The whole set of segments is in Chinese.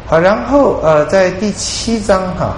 好，然后在第7章哈，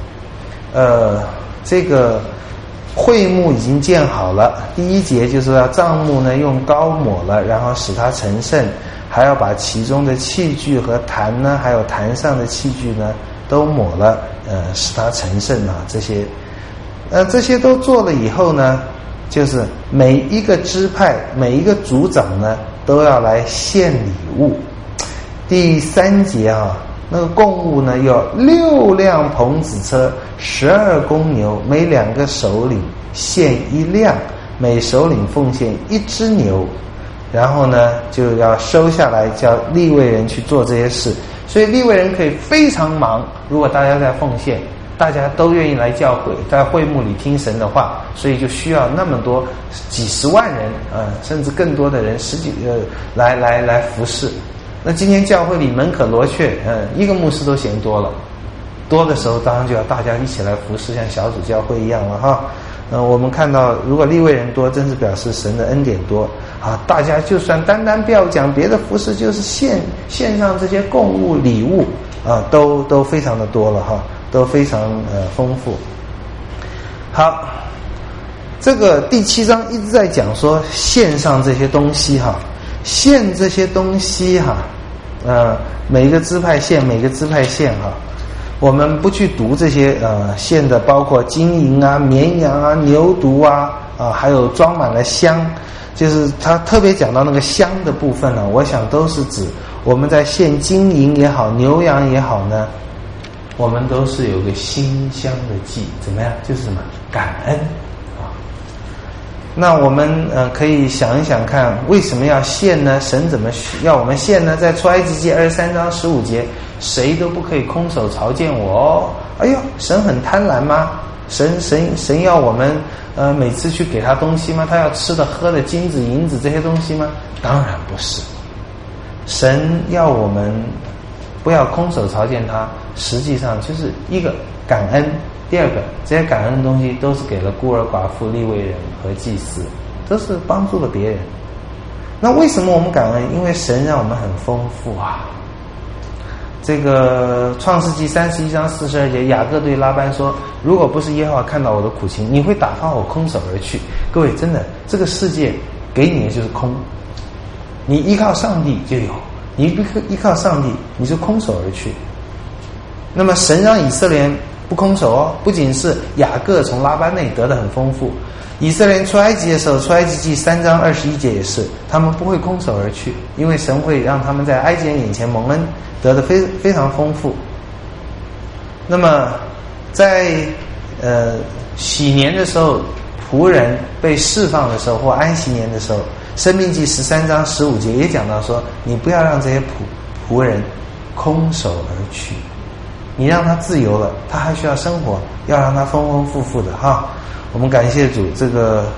这个会幕已经建好了。第1节就是要帐幕呢用膏抹了，然后使它成圣，还要把其中的器具和坛呢，还有坛上的器具呢都抹了，使它成圣啊。这些都做了以后呢，就是每一个支派、每一个族长呢都要来献礼物。第3节啊，那个供物呢有6辆棚子车，12公牛，每2个首领献1辆，每首领奉献1只牛，然后呢就要收下来，叫利未人去做这些事。所以利未人可以非常忙，如果大家在奉献，大家都愿意来教会，在会幕里听神的话，所以就需要那么多几十万人甚至更多的人来服侍。那今天教会里门可罗雀，一个牧师都嫌多了，多的时候当然就要大家一起来服侍，像小组教会一样了哈。我们看到如果利未人多，真是表示神的恩典多啊！大家就算单不要讲别的服侍，就是献上这些供物礼物啊，都非常的多了哈，都非常丰富。好，这个第7章一直在讲说献上这些东西哈，献这些东西哈，每一个支派献，每个支派献哈。我们不去读这些献的，包括金银啊、绵羊啊、牛犊啊，还有装满了香，就是他特别讲到那个香的部分呢，我想都是指我们在献金银也好、牛羊也好呢，我们都是有个馨香的祭，怎么样？就是什么？感恩啊。那我们可以想一想看，为什么要献呢？神怎么要我们献呢？在出埃及记23章15节。谁都不可以空手朝见我哦！哎呦，神很贪婪吗？神要我们每次去给他东西吗？他要吃的喝的金子银子这些东西吗？当然不是。神要我们不要空手朝见他，实际上就是一个感恩，第二个这些感恩的东西都是给了孤儿寡妇、利未人和祭司，都是帮助了别人。那为什么我们感恩？因为神让我们很丰富啊。这个创世纪31章42节，雅各对拉班说，如果不是耶和华看到我的苦情，你会打发我空手而去。各位，真的这个世界给你的就是空，你依靠上帝就有，你不依靠上帝你就空手而去。那么神让以色列人不空手哦，不仅是雅各从拉班那里得的很丰富，以色列人出埃及的时候，出埃及记3章21节也是，他们不会空手而去，因为神会让他们在埃及人眼前蒙恩，得的非常丰富。那么在喜年的时候，仆人被释放的时候，或安息年的时候，申命记13章15节也讲到说，你不要让这些仆人空手而去，你让他自由了，他还需要生活，要让他丰丰富富的哈。我们感谢主，这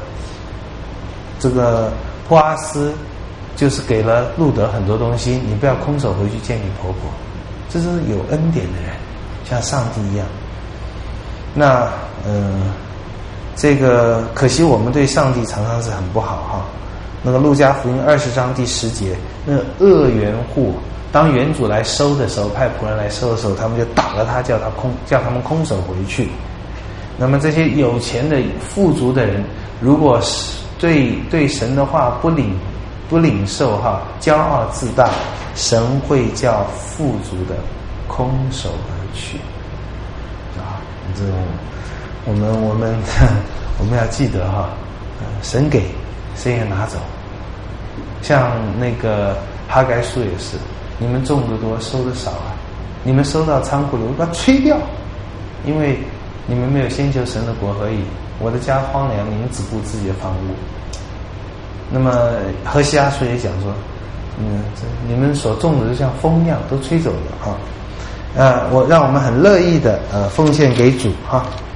个波阿斯就是给了路德很多东西，你不要空手回去见你婆婆，这是有恩典的人，像上帝一样。那这个可惜我们对上帝常常是很不好哈。那个路加福音20章第10节，那个恶园户当园主来收的时候，派仆人来收的时候，他们就打了他，叫他们空手回去。那么这些有钱的富足的人，如果是对神的话不领受哈，骄傲自大，神会叫富足的空手而去啊！这我们要记得哈，神给谁也拿走。像那个哈该书也是，你们种的多，收的少啊！你们收到仓库里，我把它吹掉，因为你们没有先求神的国和义，我的家荒凉，你们只顾自己的房屋。那么何西阿书也讲说，你们所种的就像风一样，都吹走了啊！让我们很乐意的奉献给主哈。